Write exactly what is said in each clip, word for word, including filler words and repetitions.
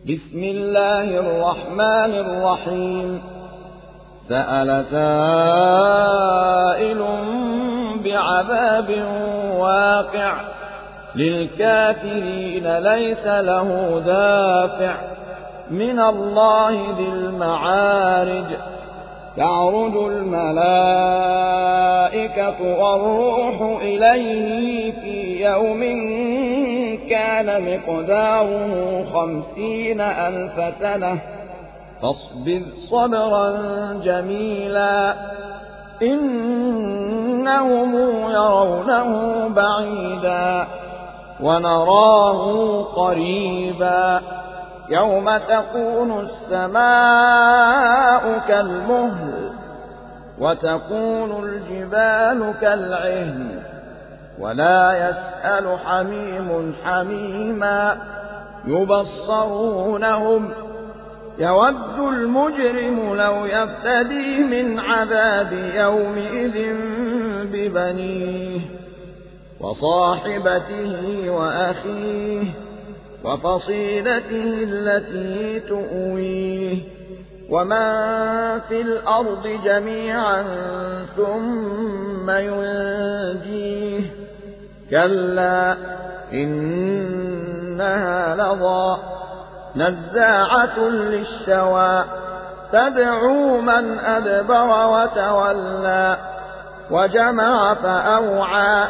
بسم الله الرحمن الرحيم سأل سائل بعذاب واقع للكافرين ليس له دافع من الله ذي المعارج تعرج الملائكة والروح إليه في يوم كان مقداره خمسين ألف سنة فاصبر صبرا جميلا إنهم يرونه بعيدا ونراه قريبا يوم تكون السماء كالمهل وتكون الجبال كالعهن ولا يسأل حميم حميما يبصرونهم يود المجرم لو يفتدي من عذاب يومئذ ببنيه وصاحبته وأخيه وفصيلته التي تؤويه ومن في الأرض جميعا ثم ينجيه كلا إنها لظى نزاعة للشوى تدعو من أدبر وتولى وجمع فأوعى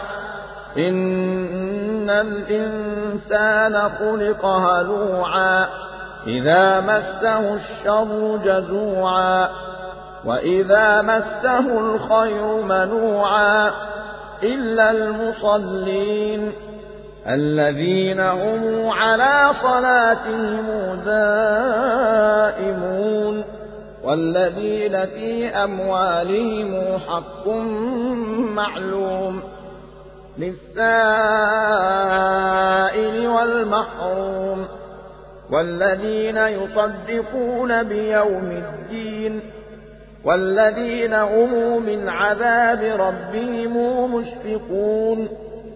إن الإنسان خلق هلوعا إذا مسه الشر جزوعا وإذا مسه الخير منوعا إلا المصلين الذين هم على صلاتهم دائمون والذين في أموالهم حق معلوم للسائل والمحروم والذين يصدقون بيوم الدين والذين هم من عذاب ربهم مشفقون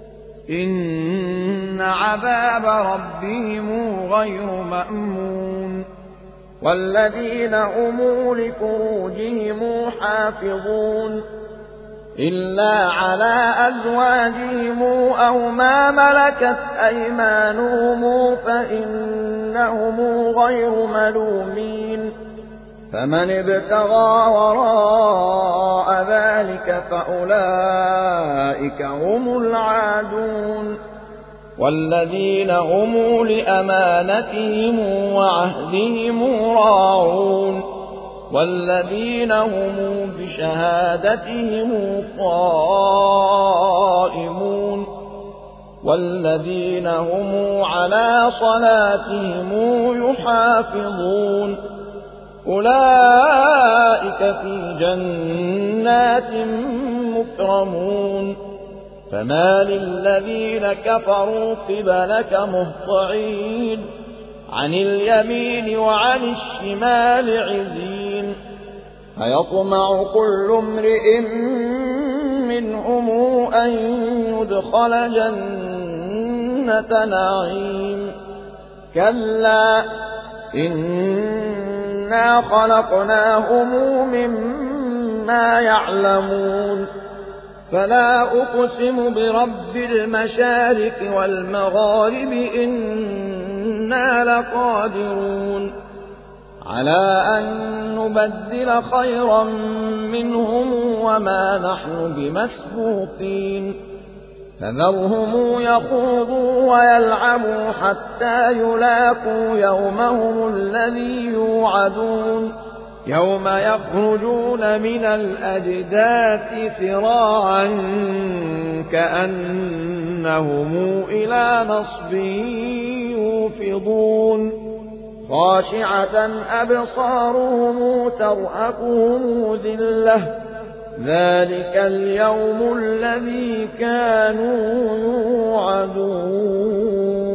إن عذاب ربهم غير مأمون والذين هم لفروجهم حافظون إلا على أزواجهم أو ما ملكت أيمانهم فإنهم غير ملومين فمن ابتغى وراء ذلك فأولئك هم العادون والذين هم لأمانتهم وعهدهم راعون والذين هم بشهادتهم قائمون والذين هم على صلاتهم يحافظون أولئك في جنات مكرمون فما للذين كفروا قبلك مهطعين عن اليمين وعن الشمال عزين أيطمع كل امرئ منهم أن يدخل جنة نعيم كلا إنا خلقناهم مما يعلمون فلا أقسم برب المشارق والمغارب إنا لقادرون على أن نبدل خيرا منهم وما نحن بمسبوقين فذرهم يخوضوا ويلعبوا حتى يلاقوا يومهم الذي يوعدون يوم يخرجون من الأجداث سراعا كأنهم إلى نصب يوفضون خاشعة أبصارهم ترهقهم ذلة ذلك اليوم الذي كانوا يوعدون